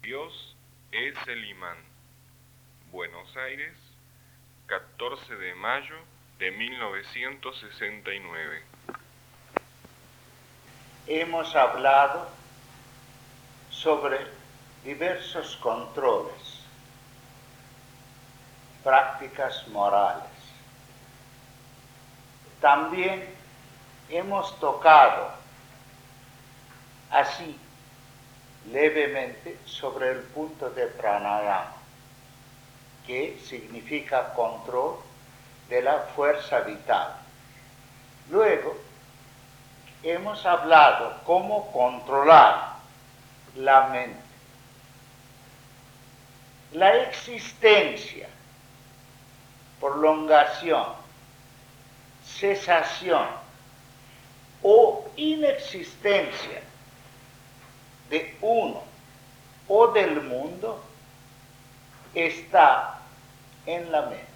Dios es el imán. Buenos Aires, 14 de mayo de 1969. Hemos hablado sobre diversos controles, prácticas morales. También hemos tocado así levemente sobre el punto de pranayama, que significa control de la fuerza vital. Luego hemos hablado cómo controlar la mente. La existencia, prolongación, cesación o inexistencia de uno o del mundo está en la mente.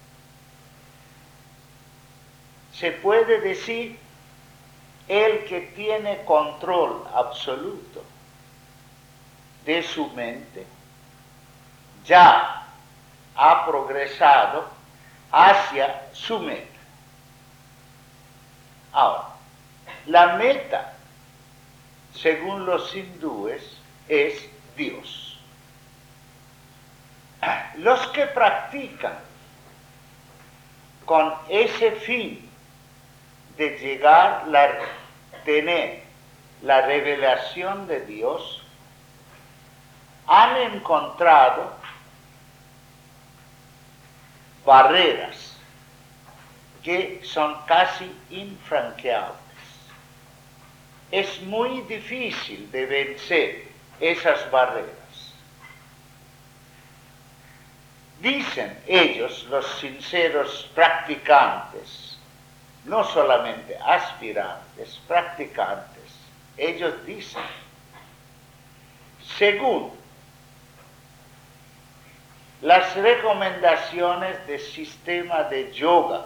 Se puede decir, el que tiene control absoluto de su mente ya ha progresado hacia su meta. Ahora, la meta, según los hindúes, es Dios. Los que practican con ese fin de llegar a tener la revelación de Dios, han encontrado barreras que son casi infranqueables. Es muy difícil de vencer esas barreras. Dicen ellos, los sinceros practicantes, no solamente aspirantes, practicantes, ellos dicen, según las recomendaciones del sistema de yoga,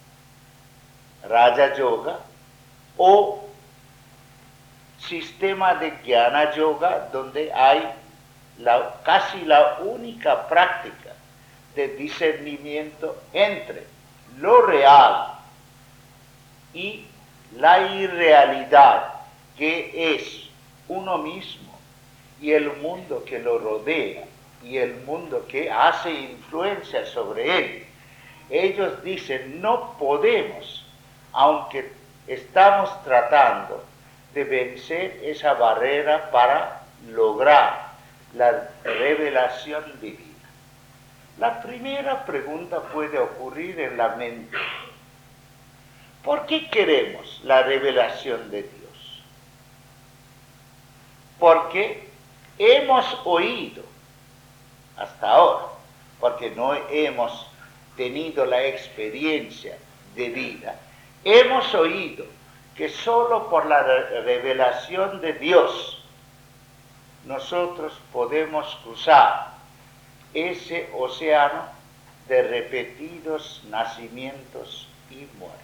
Raja Yoga, o sistema de Jnana Yoga, donde hay casi la única práctica de discernimiento entre lo real y la irrealidad, que es uno mismo y el mundo que lo rodea y el mundo que hace influencia sobre él. Ellos dicen, no podemos, aunque estamos tratando de vencer esa barrera para lograr la revelación divina. La primera pregunta puede ocurrir en la mente. ¿Por qué queremos la revelación de Dios? Porque hemos oído hasta ahora, porque no hemos tenido la experiencia de vida, hemos oído que solo por la revelación de Dios nosotros podemos cruzar ese océano de repetidos nacimientos y muertes.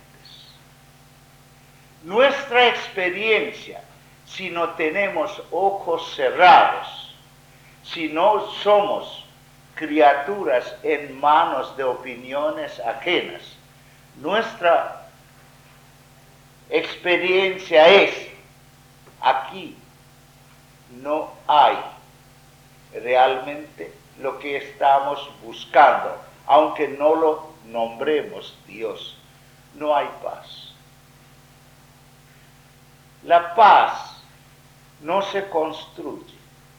Nuestra experiencia, si no tenemos ojos cerrados, si no somos criaturas en manos de opiniones ajenas, nuestra experiencia es, aquí no hay realmente lo que estamos buscando, aunque no lo nombremos Dios, no hay paz. La paz no se construye,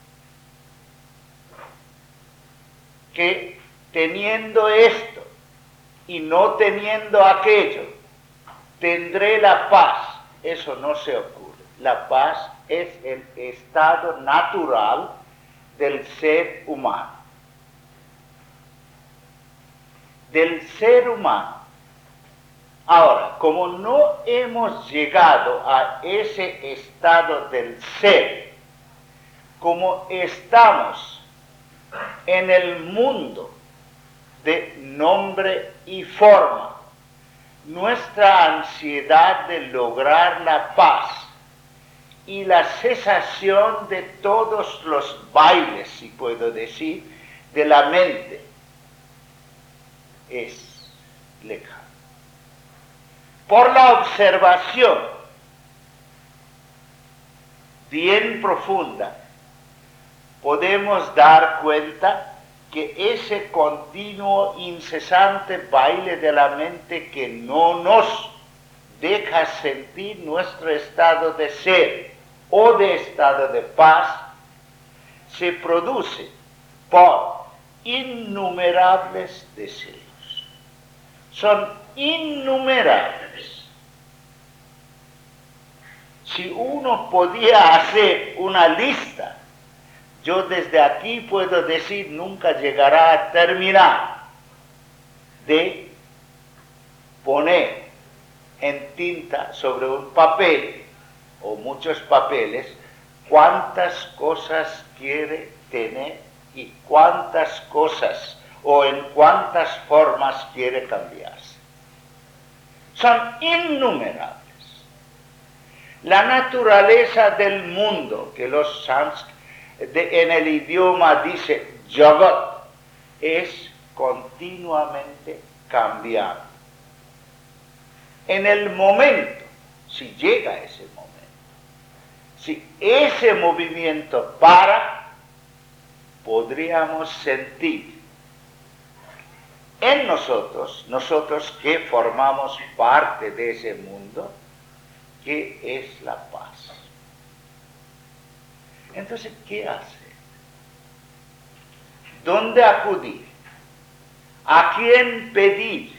que teniendo esto y no teniendo aquello, tendré la paz. Eso no se ocurre. La paz es el estado natural del ser humano. Del ser humano. Ahora, como no hemos llegado a ese estado del ser, como estamos en el mundo de nombre y forma, nuestra ansiedad de lograr la paz y la cesación de todos los bailes, si puedo decir, de la mente es lejano. Por la observación bien profunda, podemos dar cuenta que ese continuo, incesante baile de la mente que no nos deja sentir nuestro estado de ser o de estado de paz, se produce por innumerables deseos. Son innumerables. Si uno podía hacer una lista, yo desde aquí puedo decir, nunca llegará a terminar de poner en tinta sobre un papel o muchos papeles cuántas cosas quiere tener y cuántas cosas o en cuántas formas quiere cambiarse. Son innumerables. La naturaleza del mundo, que los en el idioma dice Jagat, es continuamente cambiando. En el momento, si llega ese momento, si ese movimiento para, podríamos sentir en nosotros que formamos parte de ese mundo, que es la paz. Entonces, ¿qué hacer? ¿Dónde acudir? ¿A quién pedir?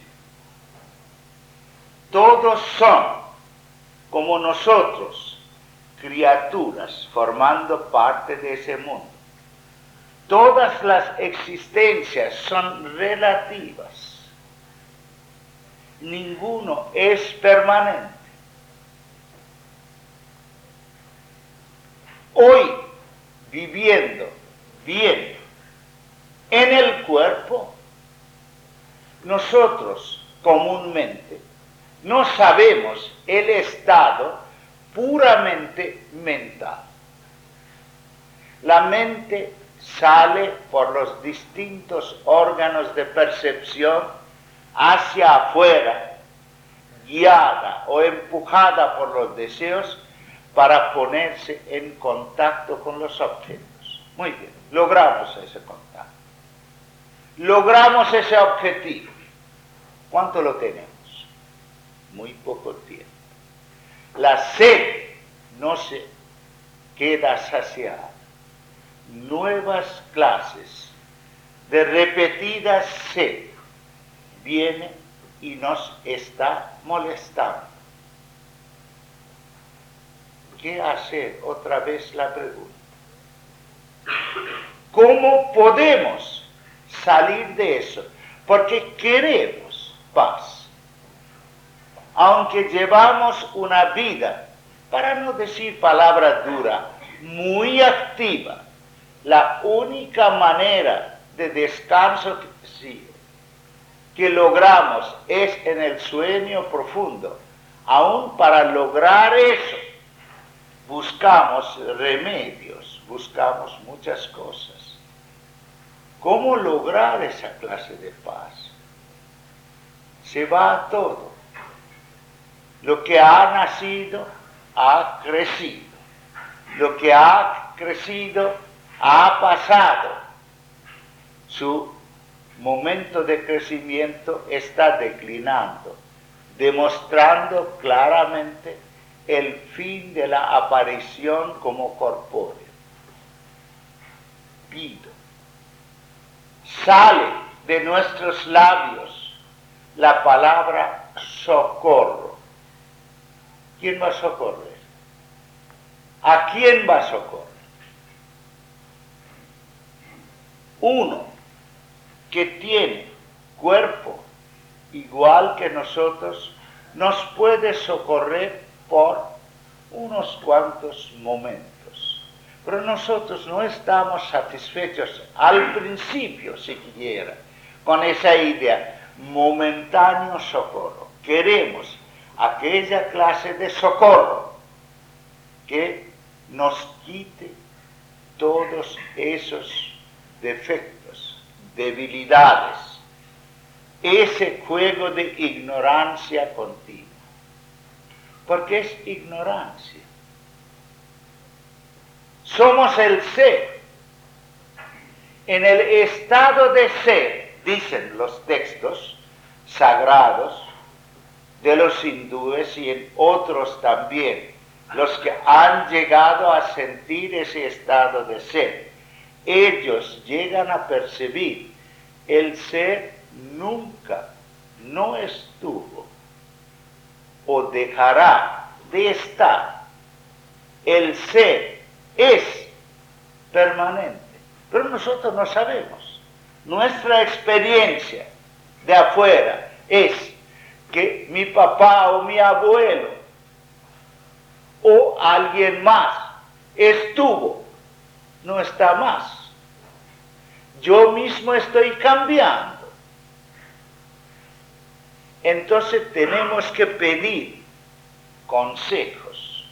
Todos son, como nosotros, criaturas formando parte de ese mundo. Todas las existencias son relativas. Ninguno es permanente. Hoy, viviendo bien en el cuerpo, nosotros comúnmente no sabemos el estado puramente mental. La mente sale por los distintos órganos de percepción hacia afuera, guiada o empujada por los deseos para ponerse en contacto con los objetos. Muy bien, logramos ese contacto. Logramos ese objetivo. ¿Cuánto lo tenemos? Muy poco tiempo. La sed no se queda saciada. Nuevas clases de repetidas sed vienen y nos está molestando. ¿Qué hacer? Otra vez la pregunta. ¿Cómo podemos salir de eso? Porque queremos paz. Aunque llevamos una vida, para no decir palabra dura, muy activa, la única manera de descanso que logramos es en el sueño profundo. Aún para lograr eso, buscamos remedios, buscamos muchas cosas. ¿Cómo lograr esa clase de paz? Se va a todo. Lo que ha nacido, ha crecido. Lo que ha crecido, ha pasado. Su momento de crecimiento está declinando, demostrando claramente el fin de la aparición como corpóreo. Pido, sale de nuestros labios la palabra socorro. ¿Quién va a socorrer? ¿A quién va a socorrer? Uno que tiene cuerpo igual que nosotros nos puede socorrer por unos cuantos momentos. Pero nosotros no estamos satisfechos al principio siquiera con esa idea, momentáneo socorro. Queremos aquella clase de socorro que nos quite todos esos defectos, debilidades, ese juego de ignorancia continua. Porque es ignorancia. Somos el ser. En el estado de ser, dicen los textos sagrados de los hindúes y en otros también, los que han llegado a sentir ese estado de ser, ellos llegan a percibir el ser nunca no estuvo o dejará de estar. El ser es permanente, pero nosotros no sabemos. Nuestra experiencia de afuera es que mi papá o mi abuelo o alguien más estuvo, no está más. Yo mismo estoy cambiando. Entonces tenemos que pedir consejos,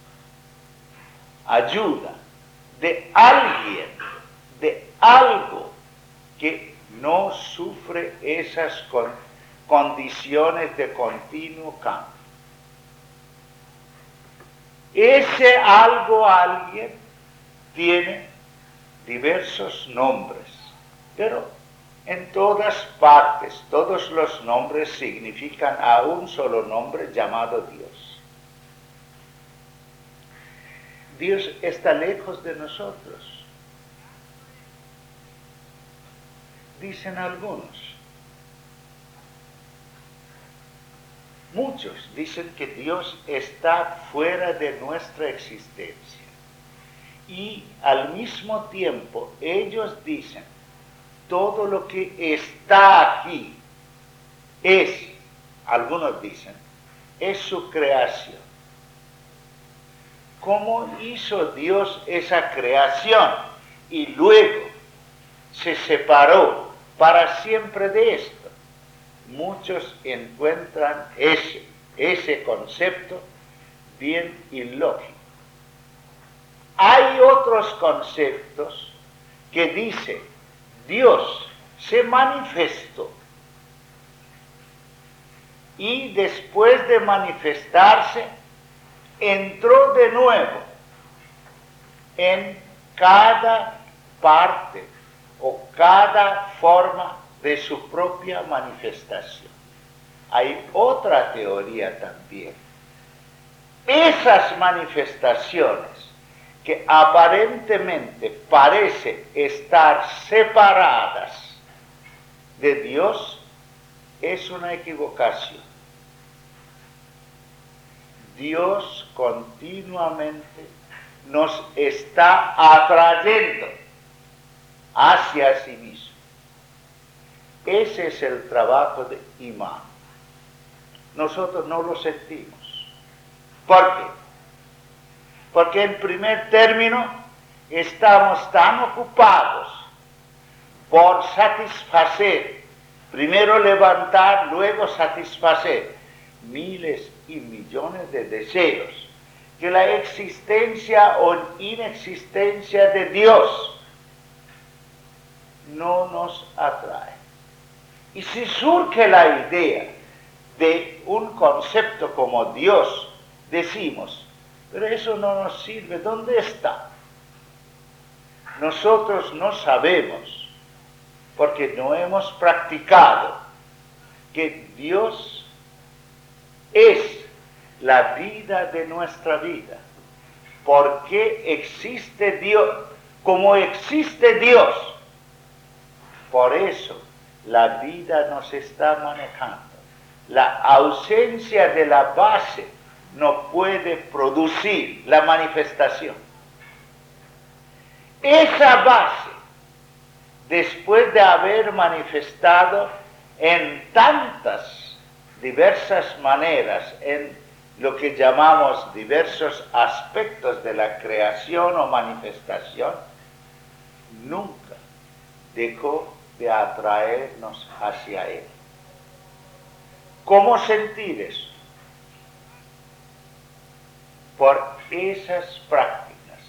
ayuda de alguien, de algo que no sufre esas condiciones de continuo cambio. Ese algo, alguien, tiene diversos nombres, pero en todas partes, todos los nombres significan a un solo nombre llamado Dios. Dios está lejos de nosotros, dicen algunos. Muchos dicen que Dios está fuera de nuestra existencia. Y al mismo tiempo ellos dicen, todo lo que está aquí es, algunos dicen, es su creación. ¿Cómo hizo Dios esa creación? Y luego se separó para siempre de esto. Muchos encuentran ese concepto bien ilógico. Hay otros conceptos que dicen, Dios se manifestó y después de manifestarse entró de nuevo en cada parte o cada forma de su propia manifestación. Hay otra teoría también. Esas manifestaciones que aparentemente parecen estar separadas de Dios, es una equivocación. Dios continuamente nos está atrayendo hacia sí mismo. Ese es el trabajo de imán. Nosotros no lo sentimos. ¿Por qué? Porque en primer término estamos tan ocupados por satisfacer, primero levantar, luego satisfacer miles y millones de deseos, que la existencia o inexistencia de Dios no nos atrae. Y si surge la idea de un concepto como Dios, decimos, pero eso no nos sirve. ¿Dónde está? Nosotros no sabemos, porque no hemos practicado, que Dios es la vida de nuestra vida. ¿Por qué existe Dios? Como existe Dios, por eso la vida nos está manejando. La ausencia de la base no puede producir la manifestación. Esa base, después de haber manifestado en tantas diversas maneras, en lo que llamamos diversos aspectos de la creación o manifestación, nunca dejó de atraernos hacia Él. ¿Cómo sentir eso? Por esas prácticas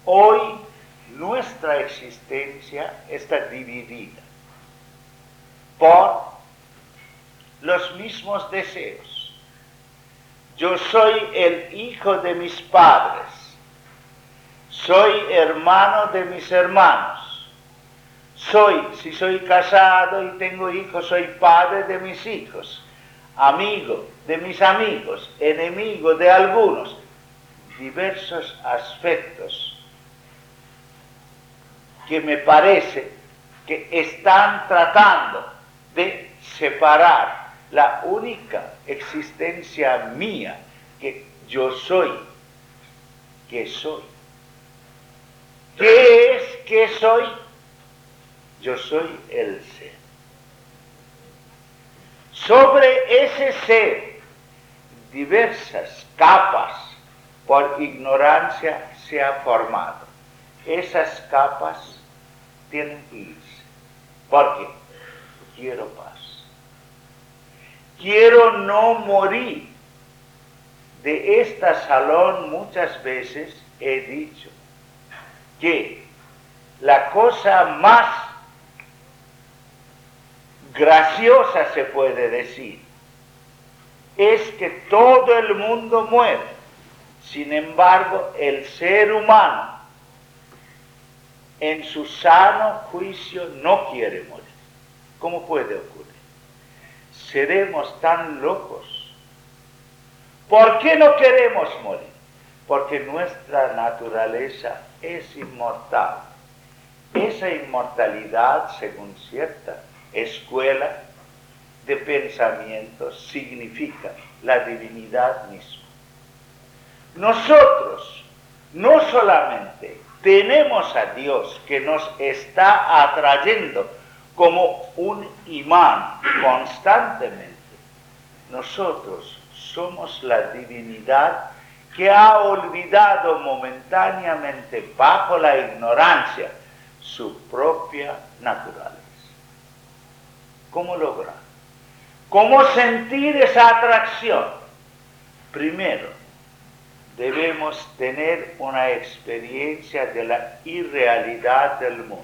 Hoy nuestra existencia está dividida por los mismos deseos. Yo soy el hijo de mis padres, soy hermano de mis hermanos, si soy casado y tengo hijos, soy padre de mis hijos, amigo de mis amigos, enemigo de algunos. Diversos aspectos que me parece que están tratando de separar la única existencia mía, que yo soy, que soy. ¿Qué es que soy? Yo soy el ser. Sobre ese ser, diversas capas por ignorancia se ha formado. Esas capas tienen que irse. ¿Por qué? Quiero paz. Quiero no morir. De este salón muchas veces he dicho que la cosa más graciosa, se puede decir, es que todo el mundo muere. Sin embargo, el ser humano, en su sano juicio, no quiere morir. ¿Cómo puede ocurrir? ¿Seremos tan locos? ¿Por qué no queremos morir? Porque nuestra naturaleza es inmortal. Esa inmortalidad, según cierta escuela de pensamiento, significa la divinidad misma. Nosotros no solamente tenemos a Dios que nos está atrayendo como un imán constantemente, nosotros somos la divinidad que ha olvidado momentáneamente, bajo la ignorancia, su propia naturaleza. ¿Cómo lograr? ¿Cómo sentir esa atracción? Primero, debemos tener una experiencia de la irrealidad del mundo.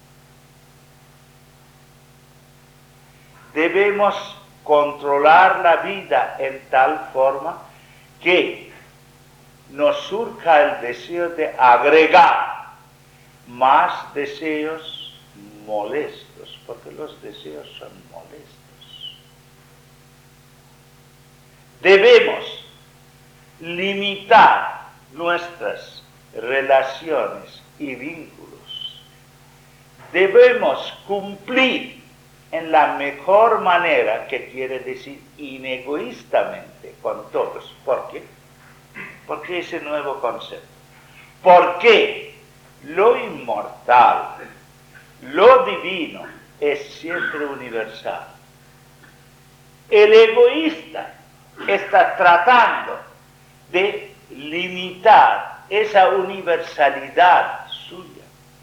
Debemos controlar la vida en tal forma que nos surja el deseo de agregar más deseos molestos, porque los deseos son molestos. Debemos limitar nuestras relaciones y vínculos. Debemos cumplir en la mejor manera, que quiere decir inegoístamente, con todos. ¿Por qué? Porque ese nuevo concepto. Porque lo inmortal, lo divino, es siempre universal. El egoísta está tratando de limitar esa universalidad suya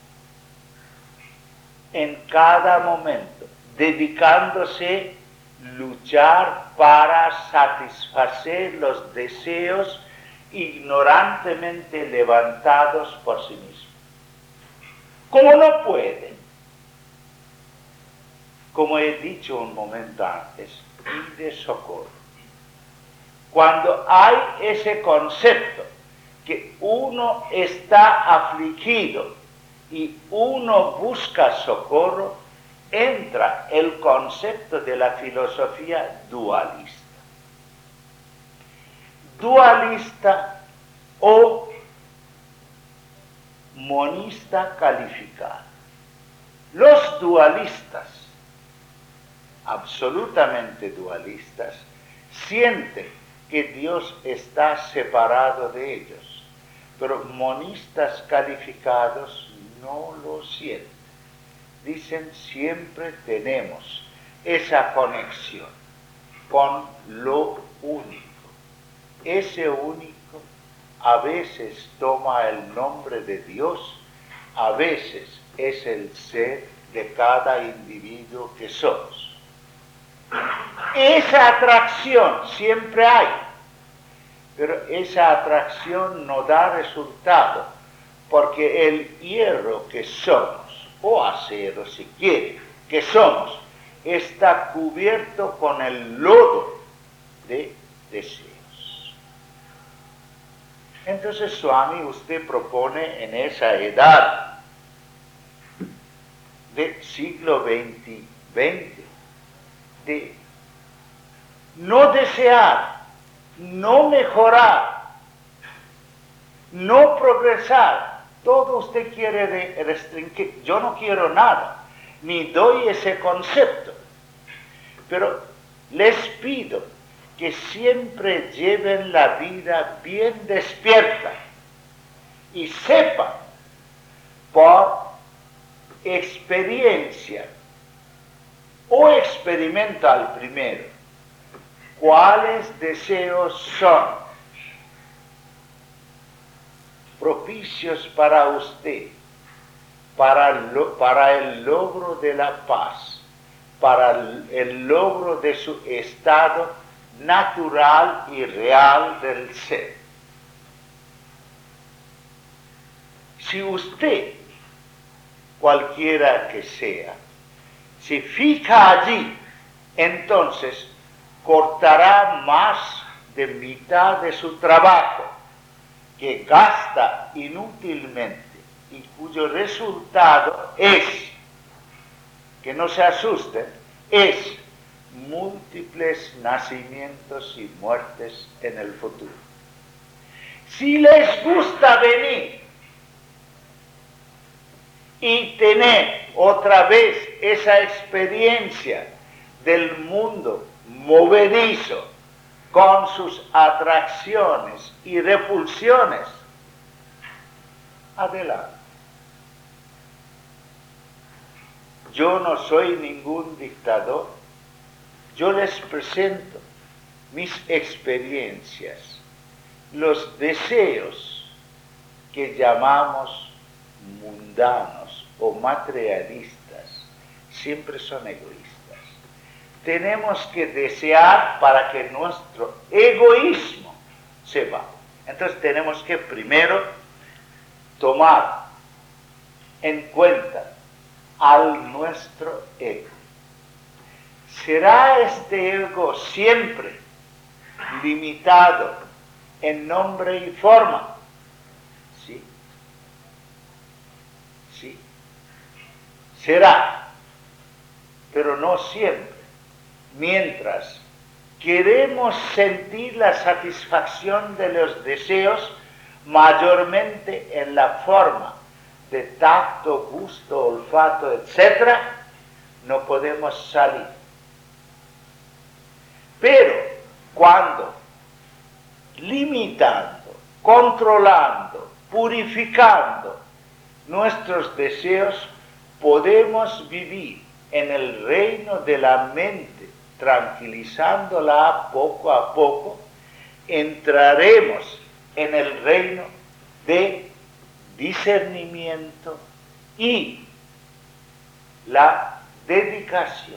en cada momento, dedicándose a luchar para satisfacer los deseos ignorantemente levantados por sí mismo. Como no pueden, como he dicho un momento antes, pide socorro. Cuando hay ese concepto que uno está afligido y uno busca socorro, entra el concepto de la filosofía dualista. Dualista o monista calificado. Los dualistas, absolutamente dualistas, sienten que Dios está separado de ellos, pero monistas calificados no lo sienten. Dicen, siempre tenemos esa conexión con lo único. Ese único a veces toma el nombre de Dios, a veces es el ser de cada individuo que somos. Esa atracción siempre hay, pero esa atracción no da resultado, porque el hierro que somos, o acero si quiere, que somos, está cubierto con el lodo de deseos. Entonces, Swami, usted propone en esa edad del siglo XX, de no desear, no mejorar, no progresar. Todo usted quiere restringir. Yo no quiero nada, ni doy ese concepto. Pero les pido que siempre lleven la vida bien despierta y sepan por experiencia o experimental primero cuáles deseos son propicios para usted, para el logro de la paz, para el logro de su estado natural y real del ser. Si usted, cualquiera que sea, se fija allí, entonces cortará más de mitad de su trabajo, que gasta inútilmente y cuyo resultado es, que no se asusten, es múltiples nacimientos y muertes en el futuro. Si les gusta venir y tener otra vez esa experiencia del mundo movedizo con sus atracciones y repulsiones, adelante. Yo no soy ningún dictador, yo les presento mis experiencias, los deseos que llamamos mundanos o materialistas, siempre son egoístas. Tenemos que desear para que nuestro egoísmo se va. Entonces tenemos que primero tomar en cuenta al nuestro ego. ¿Será este ego siempre limitado en nombre y forma? Sí. Sí. Será, pero no siempre. Mientras queremos sentir la satisfacción de los deseos mayormente en la forma de tacto, gusto, olfato, etc., no podemos salir. Pero cuando limitando, controlando, purificando nuestros deseos, podemos vivir en el reino de la mente, tranquilizándola poco a poco, entraremos en el reino de discernimiento y la dedicación.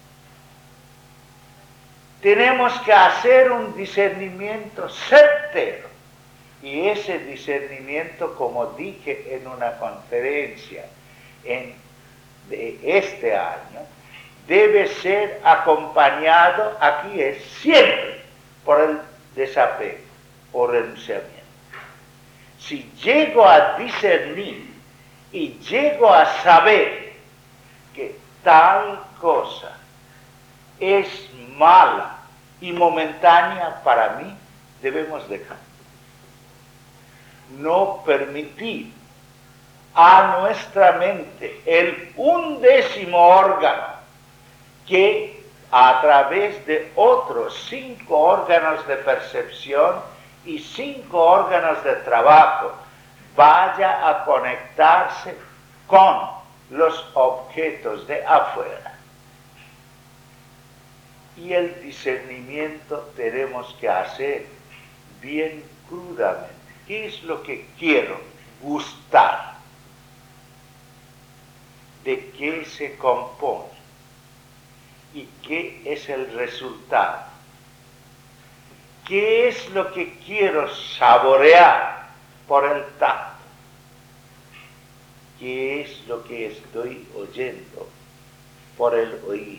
Tenemos que hacer un discernimiento certero, y ese discernimiento, como dije en una conferencia de este año, debe ser acompañado, aquí es siempre, por el desapego o renunciamiento. Si llego a discernir y llego a saber que tal cosa es mala y momentánea para mí, debemos dejar. No permitir a nuestra mente el 1/10 órgano que a través de otros 5 órganos de percepción y 5 órganos de trabajo vaya a conectarse con los objetos de afuera. Y el discernimiento tenemos que hacer bien crudamente. ¿Qué es lo que quiero gustar? ¿De qué se compone? ¿Y qué es el resultado? ¿Qué es lo que quiero saborear por el tacto? qué es lo que estoy oyendo por el oído.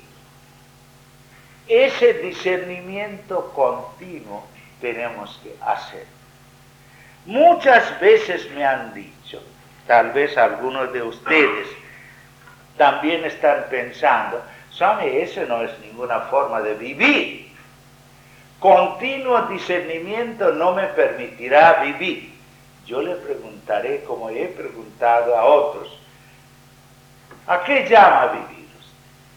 Ese discernimiento continuo tenemos que hacer. Muchas veces me han dicho, tal vez algunos de ustedes también están pensando, ¿sabe? Eso no es ninguna forma de vivir. Continuo discernimiento no me permitirá vivir. Yo le preguntaré, como he preguntado a otros, ¿a qué llama vivir usted?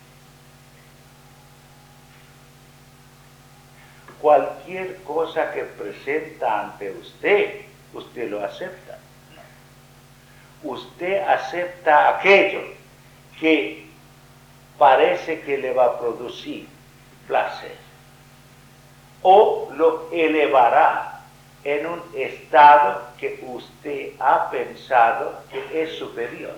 Cualquier cosa que presenta ante usted, usted lo acepta. No. Usted acepta aquello que parece que le va a producir placer o lo elevará en un estado que usted ha pensado que es superior.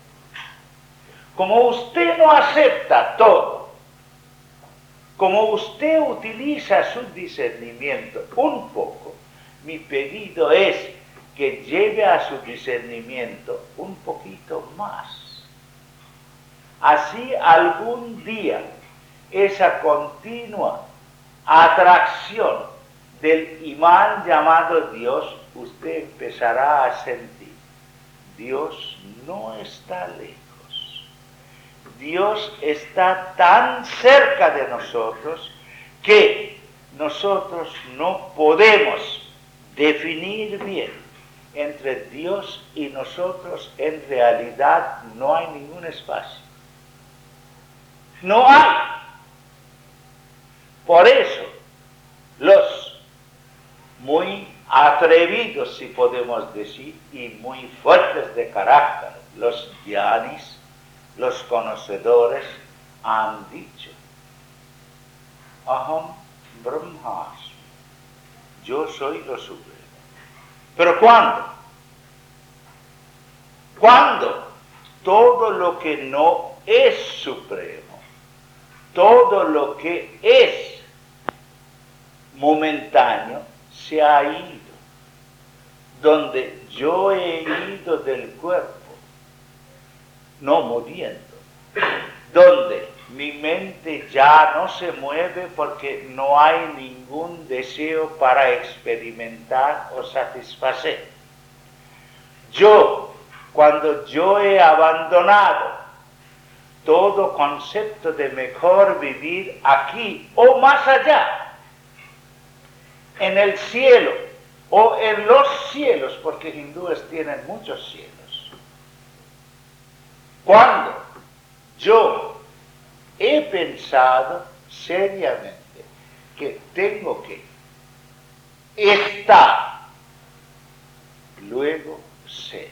Como usted no acepta todo, como usted utiliza su discernimiento un poco, mi pedido es que lleve a su discernimiento un poquito más. Así algún día esa continua atracción del imán llamado Dios, usted empezará a sentir, Dios no está lejos. Dios está tan cerca de nosotros que nosotros no podemos definir bien entre Dios y nosotros. En realidad no hay ningún espacio. No hay. Por eso, los muy atrevidos, si podemos decir, y muy fuertes de carácter, los gyanis, los conocedores, han dicho, Aham Brahmasmi, yo soy lo supremo. ¿Pero cuándo? Cuando todo lo que no es supremo, todo lo que es momentáneo, se ha ido. Donde yo he ido del cuerpo, no muriendo, donde mi mente ya no se mueve porque no hay ningún deseo para experimentar o satisfacer. Cuando yo he abandonado todo concepto de mejor vivir aquí o más allá, en el cielo o en los cielos, porque hindúes tienen muchos cielos, cuando yo he pensado seriamente que tengo que estar, luego ser.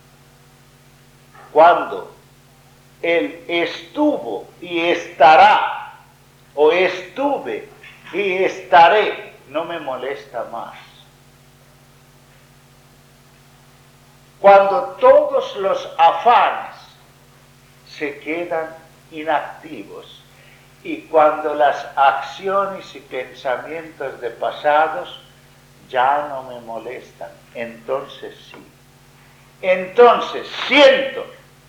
Cuando él estuvo y estará, o estuve y estaré, no me molesta más. Cuando todos los afanes se quedan inactivos y cuando las acciones y pensamientos de pasados ya no me molestan, entonces sí. Entonces siento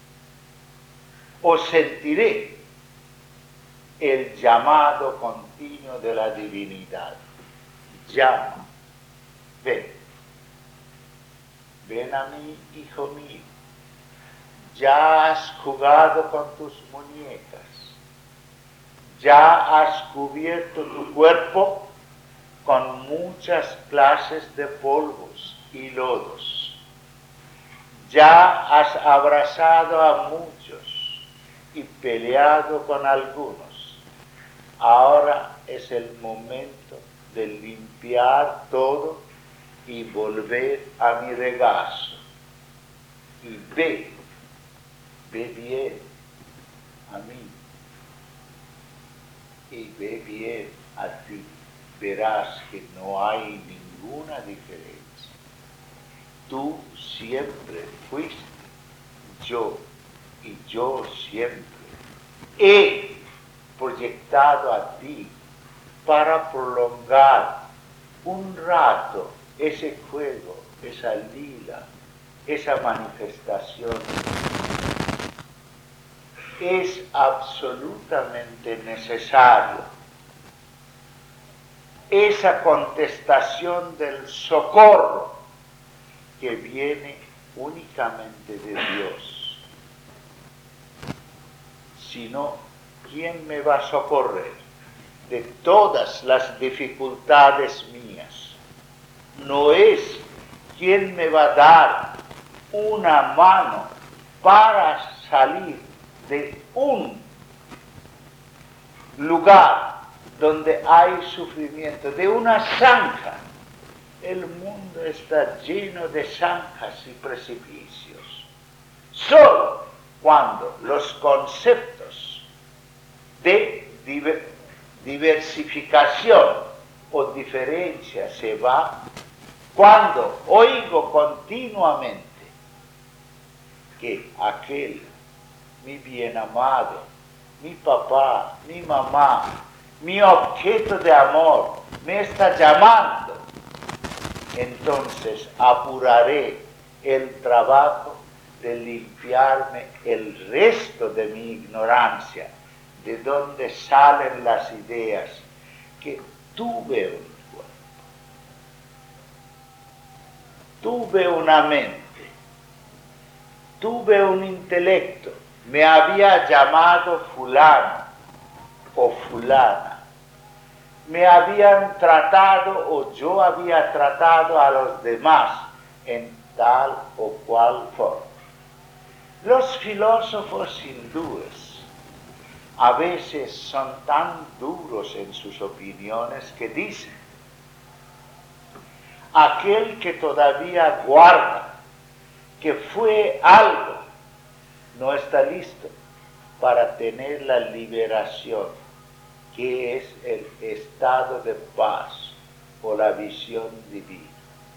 o sentiré el llamado continuo de la divinidad. Llama, ven a mí, hijo mío. Ya has jugado con tus muñecas, ya has cubierto tu cuerpo con muchas clases de polvos y lodos, ya has abrazado a muchos y peleado con algunos. Ahora es el momento de limpiar todo y volver a mi regazo. Y ve bien a mí y ve bien a ti. Verás que no hay ninguna diferencia. Tú siempre fuiste yo y yo siempre he proyectado a ti para prolongar un rato ese juego, esa lila, esa manifestación es absolutamente necesario esa contestación del socorro que viene únicamente de Dios. Si no, ¿quién me va a socorrer de todas las dificultades mías? No es quien me va a dar una mano para salir de un lugar donde hay sufrimiento, de una zanja. El mundo está lleno de zanjas y precipicios. Solo cuando los conceptos de diversificación o diferencia se van, cuando oigo continuamente que aquel, mi bien amado, mi papá, mi mamá, mi objeto de amor, me está llamando, entonces apuraré el trabajo de limpiarme el resto de mi ignorancia, de donde salen las ideas que tuve un cuerpo, tuve una mente, tuve un intelecto, me había llamado fulano o fulana, me habían tratado o yo había tratado a los demás en tal o cual forma. Los filósofos hindúes a veces son tan duros en sus opiniones que dicen: aquel que todavía guarda que fue algo no está listo para tener la liberación, que es el estado de paz o la visión divina.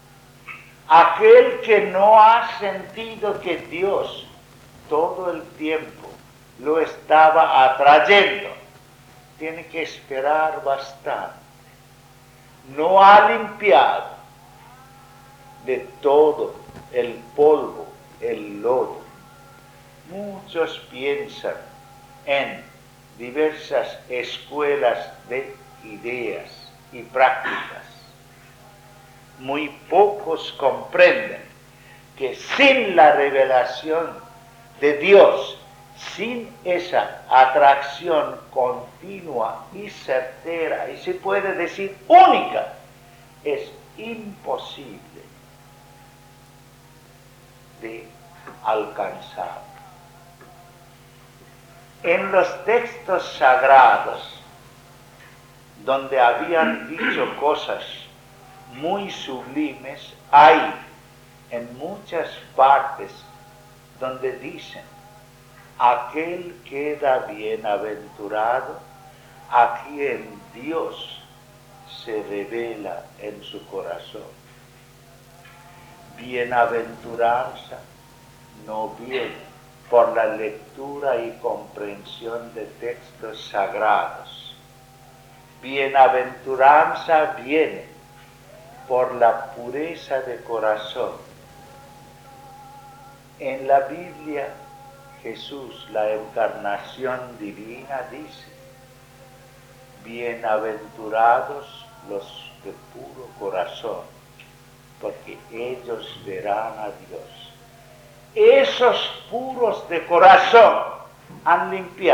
Aquel que no ha sentido que Dios todo el tiempo lo estaba atrayendo, tiene que esperar bastante. No ha limpiado de todo el polvo, el lodo. Muchos piensan en diversas escuelas de ideas y prácticas. Muy pocos comprenden que sin la revelación de Dios, sin esa atracción continua y certera, y se puede decir única, es imposible de alcanzar. En los textos sagrados, donde habían dicho cosas muy sublimes, hay en muchas partes donde dicen: aquel queda bienaventurado a quien Dios se revela en su corazón. Bienaventuranza no viene por la lectura y comprensión de textos sagrados. Bienaventuranza viene por la pureza de corazón. En la Biblia, Jesús, la encarnación divina, dice: bienaventurados los de puro corazón, porque ellos verán a Dios. Esos puros de corazón han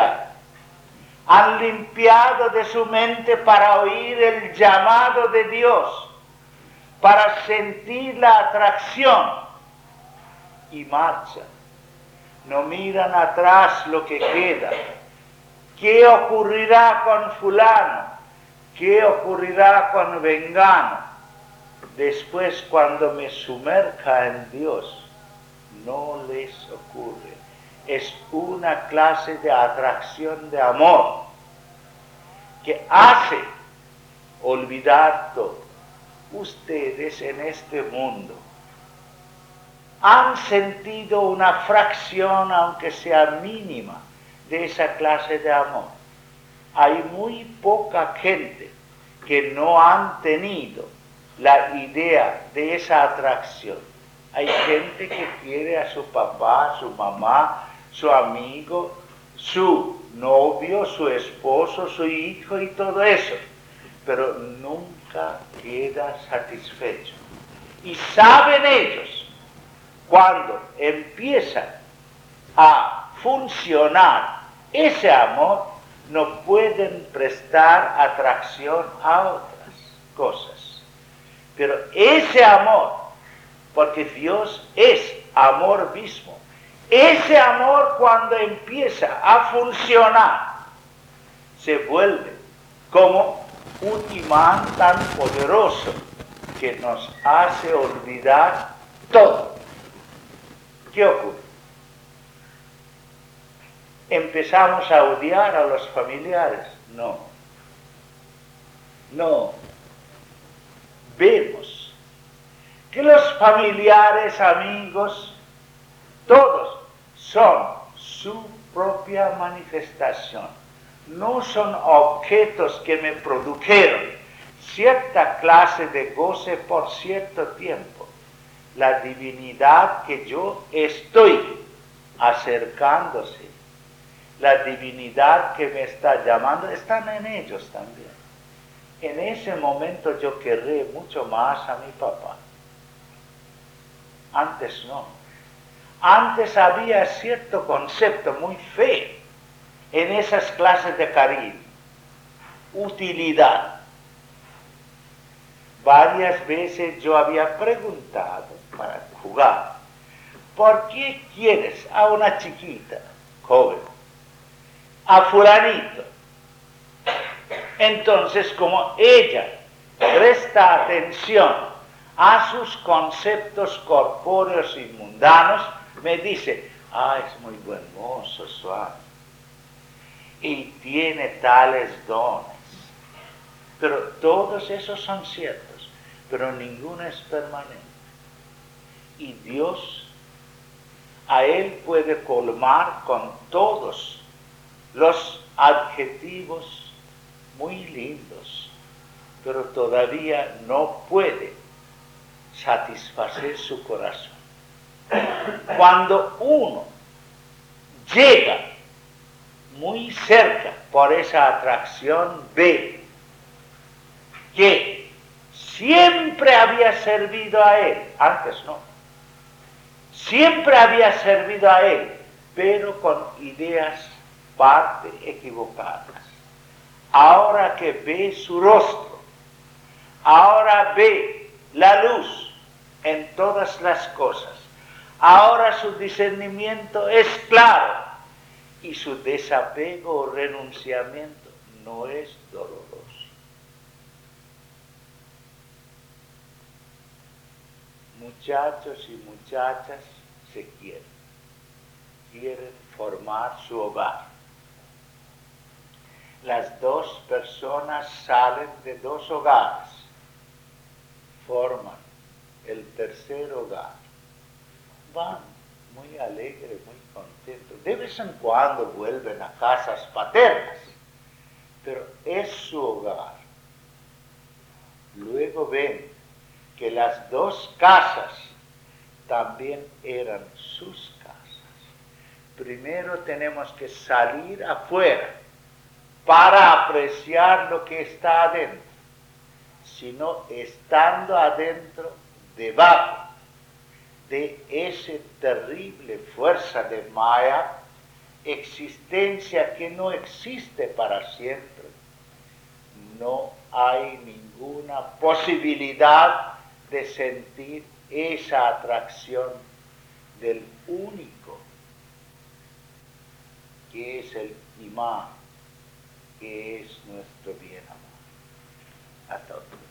limpiado de su mente para oír el llamado de Dios, para sentir la atracción, y marchan. No miran atrás lo que queda. ¿Qué ocurrirá con fulano? ¿Qué ocurrirá con vengano? Después, cuando me sumerja en Dios, no les ocurre. Es una clase de atracción de amor que hace olvidar todo. Ustedes en este mundo han sentido una fracción, aunque sea mínima, de esa clase de amor. Hay muy poca gente que no han tenido la idea de esa atracción. Hay gente que quiere a su papá, a su mamá, su amigo, su novio, su esposo, su hijo y todo eso, pero nunca queda satisfecho. Y saben ellos, cuando empieza a funcionar ese amor, no pueden prestar atracción a otras cosas. Pero ese amor, porque Dios es amor mismo, ese amor cuando empieza a funcionar, se vuelve como un imán tan poderoso que nos hace olvidar todo. ¿Qué ocurre? ¿Empezamos a odiar a los familiares? No. No. Vemos que los familiares, amigos, todos son su propia manifestación. No son objetos que me produjeron cierta clase de goce por cierto tiempo. La divinidad que yo estoy acercándose, la divinidad que me está llamando, están en ellos también. En ese momento yo querré mucho más a mi papá. Antes no. Antes había cierto concepto muy feo en esas clases de cariño. Utilidad. Varias veces yo había preguntado para jugar, ¿por qué quieres a una chiquita, joven, a fulanito? Entonces, como ella presta atención a sus conceptos corpóreos y mundanos, me dice, es muy buen mozo, suave, y tiene tales dones. Pero todos esos son ciertos, pero ninguno es permanente. Y Dios a él puede colmar con todos los adjetivos muy lindos, pero todavía no puede satisfacer su corazón. Cuando uno llega muy cerca por esa atracción, ve que siempre había servido a él, antes no, siempre había servido a él, pero con ideas parte equivocadas. Ahora que ve su rostro, ahora ve la luz en todas las cosas, ahora su discernimiento es claro y su desapego o renunciamiento no es doloroso. Muchachos y muchachas se quieren formar su hogar. Las dos personas salen de dos hogares, forman el tercer hogar, van muy alegres, muy contentos. De vez en cuando vuelven a casas paternas, pero es su hogar. Luego ven que las dos casas también eran sus casas. Primero tenemos que salir afuera para apreciar lo que está adentro, sino estando adentro, debajo de esa terrible fuerza de Maya, existencia que no existe para siempre, no hay ninguna posibilidad de sentir esa atracción del único, que es el imán, que es nuestro bien amor. Hasta otro.